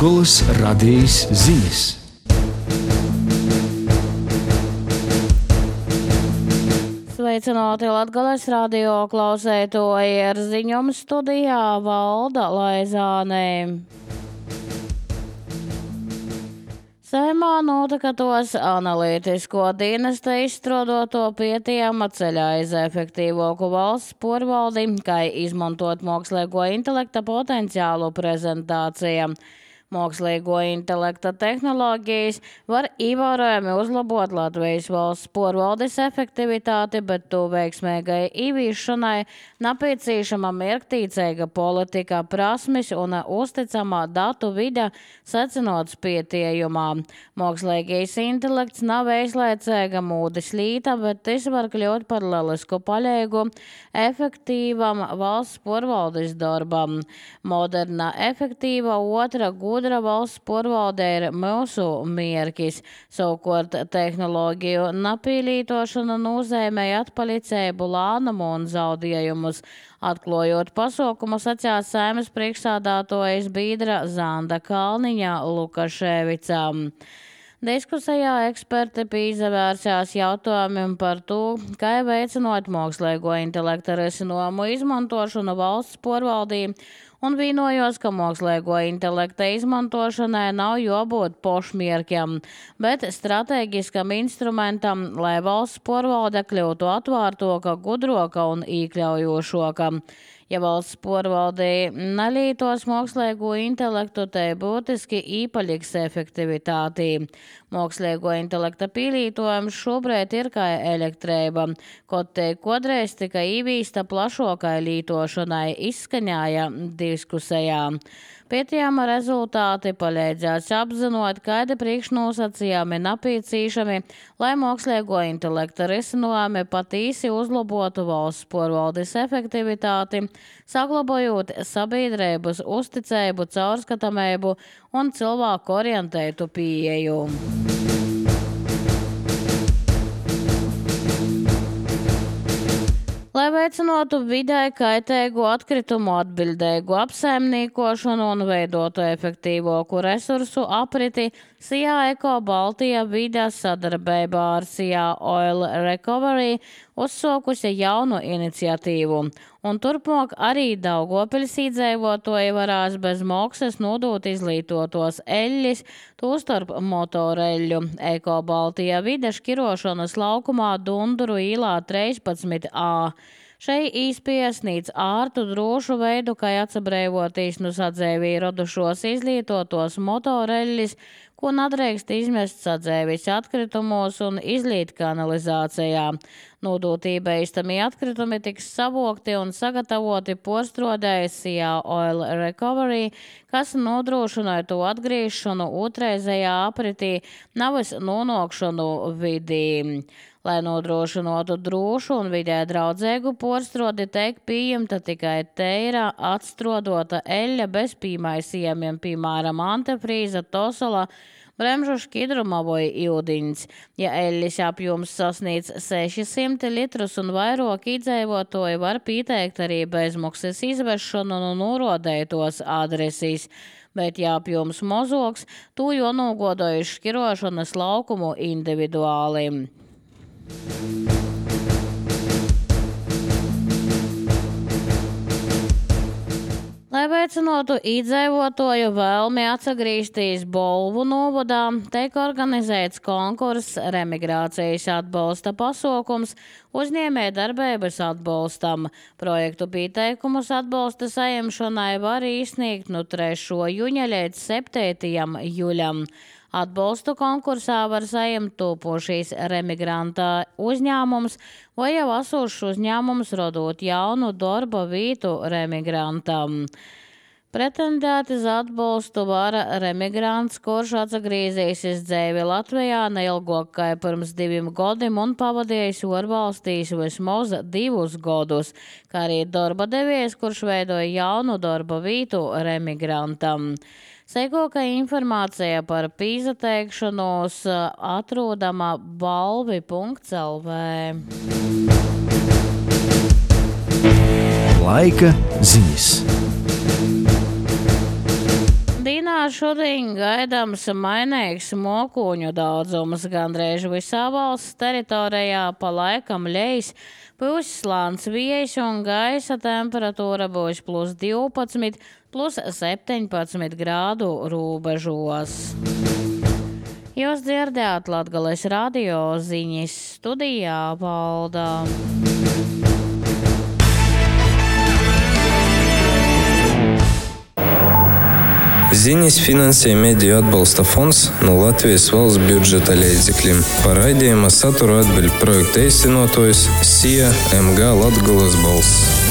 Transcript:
Latgoles radijas ziņas. Sveicināti Latgoles radio klausētoji, ar ziņojumu studijā Valda Laizāne. Saeimā notakatos analītisko dienesta izstrādoto pētījuma ceļā iz efektīvoku valsts porvaldi, kā izmantot mākslīgo intelekta potenciālu prezentācijām. Mākslīgo intelekta tehnoloģijas var ievērojami uzlabot Latvijas valsts porvaldes efektivitāti, bet to veiksmīgai ieviešanai nepieciešama mērķtiecīga politika, prasmes un uzticamā datu vide, secinots pētījumā. Mākslīgais intelekts nav izlaicīga mūdes līta, bet tas var kļūt par lielisku palīgu efektīvam valsts porvaldes darbam. Moderna, efektīva, otra gudra valsts porvalde ir mūsu mērķis. Savukārt tehnoloģiju nepīlītošana nozīmē atpalicēbu, lānumu un zaudējumus. Atklājot pasaukumu, sacīja Saeimas priekšsēdētājas biedra Zanda Kalniņa Lukaševica. Diskusijā eksperti pīzavērsās jautājumiem par to, kā veicinot mākslīgo intelekta risinājumu izmantošanu valsts porvaldī, un vienojos, ka mākslīgo intelekta izmantošanai nav jābūt pošmierkiem, bet strateģiskam instrumentam, lai valsts porvalde kļūtu atvārtoka, gudroka un iekļaujošoka. Ja valsts porvaldī nelītos mākslīgo intelektu, te būtiski īpaļiks efektivitātī. Mākslīgo intelekta pīlītojums šobrīd ir kā elektrība, kaut te kodreiz tika īvīsta plašokai lītošanai, izskaņāja diskusijā. Pētījuma rezultāti palīdzēs apzinot, kādi priekšnosacījumi nepieciešami, lai mākslīgo intelekta risinājumi patīsi uzlabotu valsts porvaldes efektivitāti, saglabājot sabiedrības uzticību, caurskatāmību un cilvēku orientētu pieeju. Lai veicinātu videi kaitīgu atkritumu atbildīgu apsaimniekošanu un veidotu efektīvāku resursu apriti, SIA Eko Baltija vides sadarbībā ar SIA Oil Recovery uzsākusi jaunu iniciatīvu. Un turpmāk arī Daugavpils iedzīvotāji varēs bez maksas nodot izlietotos eļļus, tostarp motoreļļu. Eko Baltija vide šķirošanas laukumā Dunduru īlā 13A. Šeit īspēja sniedz ārtu drošu veidu, kā atsabrēvotīs no sadzēvī radušos izlietotos motoreļļus, ko nedrīkst izmest sadzēvis atkritumos un izliet kanalizācijā. Nodotībā īstamie atkritumi tiks savokti un sagatavoti porstrādājas SIA Oil Recovery, kas nodrošināja to atgriešanu otrreizējā apritī, nevis nonākšanu vidī. Lai nodrošinātu drošu un vidē draudzīgu porstrādi, tiek pieņemta tikai teira atstrodota eļļa bez pīmaisījumiem, piemēram, antifrīza, tosola, bremžu šķidruma vai ūdeņs. Ja eļļas apjoms sasniedz 600 litrus un vairāk iedzīvotāji var pieteikt arī bezmaksas izvešanu no norādītos adresīs. Bet, ja apjoms mazāks, to jānogodojas šķirošanas laukumu individuāli. Lai veicinātu iedzīvotāju vēlmi atgriezties Bolvu novadā, tiek organizēts konkurss remigrācijas atbalsta pasaukums uzņēmējdarbības atbalstam. Projektu pieteikumus atbalsta saņemšanai var iesniegt no 3. jūņa līdz 7. jūļam. Atbalstu konkursā var saņemt topošīs remigranta uzņēmums vai jau esošs uzņēmums rodot jaunu darba vietu remigrantam. Pretendēt uz atbalstu var remigrants, kurš atgriezīsies dzīvi Latvijā neilgāk kā pirms 2 gadiem un pavadījis ārvalstīs vismaz 2 gadus, kā arī darba devējs, kurš veidoja jaunu darba vietu remigrantam. Sekoka informācija par pīzateikšanos atrodama balvi.lv. Laika ziņas. Dīnā šodien gaidāms mainīgs mokuņu daudzums. Gandrīz visā valsts teritorijā pa laikam ļeis pūs slāns vējš un gaisa temperatūra būs +12, +17 grādu robežos. Jūs dzirdējāt Latgales radio ziņas, studijā Valda. Ziņas finansē Mediju atbalsta fonds no Latvijas valsts budžeta līdzekļiem. Par raidījuma saturu atbild projekta īstenotājs SIA MG Latgales balss.